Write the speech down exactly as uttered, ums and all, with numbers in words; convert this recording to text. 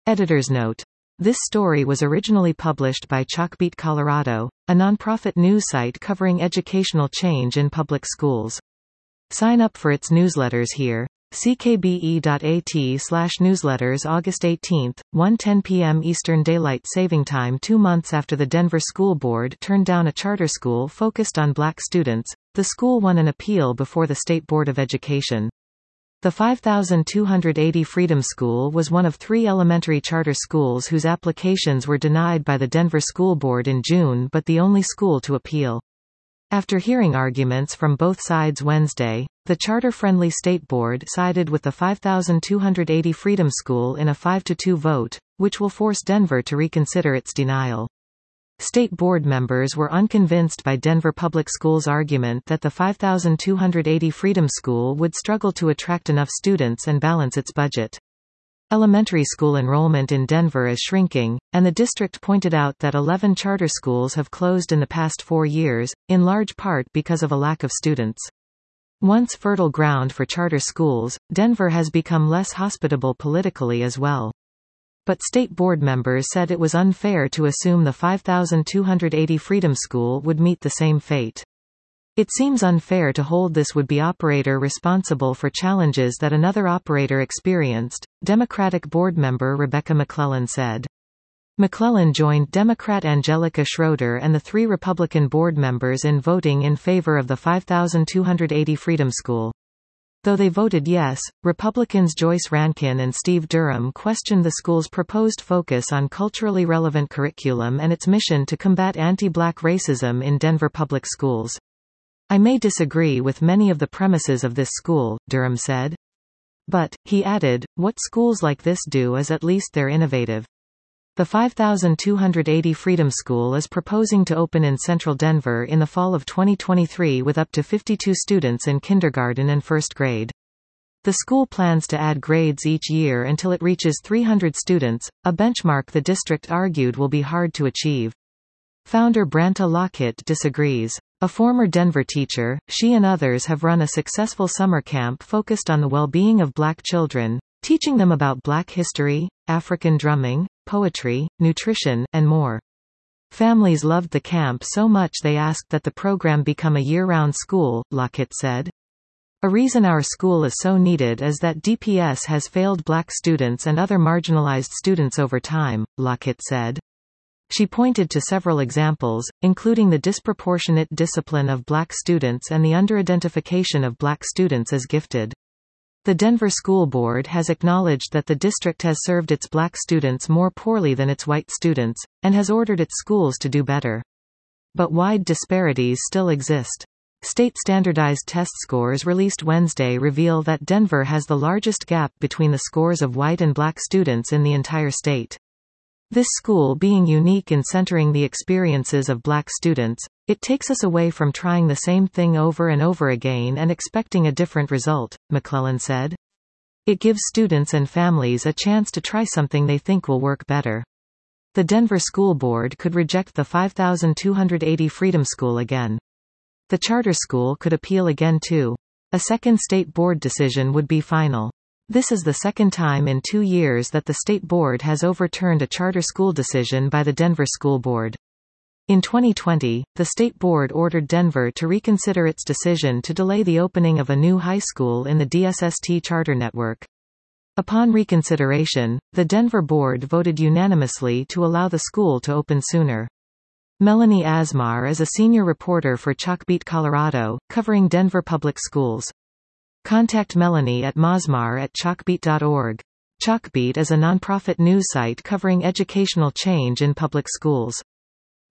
Editor's note. This story was originally published by Chalkbeat Colorado, a nonprofit news site covering educational change in public schools. Sign up for its newsletters here. c k b e dot a t slash newsletters. August eighteenth, one ten p m Eastern Daylight Saving Time. Two months after the Denver School Board turned down a charter school focused on black students, the school won an appeal before the State Board of Education. The five thousand two hundred eighty Freedom School was one of three elementary charter schools whose applications were denied by the Denver School Board in June, but the only school to appeal. After hearing arguments from both sides Wednesday, the charter-friendly State Board sided with the five thousand two hundred eighty Freedom School in a five to two vote, which will force Denver to reconsider its denial. State Board members were unconvinced by Denver Public Schools' argument that the five thousand two hundred eighty Freedom School would struggle to attract enough students and balance its budget. Elementary school enrollment in Denver is shrinking, and the district pointed out that eleven charter schools have closed in the past four years, in large part because of a lack of students. Once fertile ground for charter schools, Denver has become less hospitable politically as well. But State Board members said it was unfair to assume the five thousand two hundred eighty Freedom School would meet the same fate. It seems unfair to hold this would-be operator responsible for challenges that another operator experienced, Democratic board member Rebecca McClellan said. McClellan joined Democrat Angelica Schroeder and the three Republican board members in voting in favor of the five thousand two hundred eighty Freedom School. Though they voted yes, Republicans Joyce Rankin and Steve Durham questioned the school's proposed focus on culturally relevant curriculum and its mission to combat anti-black racism in Denver public schools. I may disagree with many of the premises of this school, Durham said. But, he added, what schools like this do is at least they're innovative. The five thousand two hundred eighty Freedom School is proposing to open in central Denver in the fall of twenty twenty-three with up to fifty-two students in kindergarten and first grade. The school plans to add grades each year until it reaches three hundred students, a benchmark the district argued will be hard to achieve. Founder Branta Lockett disagrees. A former Denver teacher, she and others have run a successful summer camp focused on the well-being of black children, teaching them about black history, African drumming, poetry, nutrition, and more. Families loved the camp so much they asked that the program become a year-round school, Lockett said. A reason our school is so needed is that D P S has failed black students and other marginalized students over time, Lockett said. She pointed to several examples, including the disproportionate discipline of black students and the underidentification of black students as gifted. The Denver School Board has acknowledged that the district has served its black students more poorly than its white students, and has ordered its schools to do better. But wide disparities still exist. State standardized test scores released Wednesday reveal that Denver has the largest gap between the scores of white and black students in the entire state. This school being unique in centering the experiences of black students, it takes us away from trying the same thing over and over again and expecting a different result, McClellan said. It gives students and families a chance to try something they think will work better. The Denver School Board could reject the five thousand two hundred eighty Freedom School again. The charter school could appeal again too. A second state board decision would be final. This is the second time in two years that the State Board has overturned a charter school decision by the Denver School Board. In twenty twenty, the State Board ordered Denver to reconsider its decision to delay the opening of a new high school in the D S S T charter network. Upon reconsideration, the Denver Board voted unanimously to allow the school to open sooner. Melanie Asmar is a senior reporter for Chalkbeat Colorado, covering Denver public schools. Contact Melanie at masmar at chalkbeat dot org. Chalkbeat is a nonprofit news site covering educational change in public schools.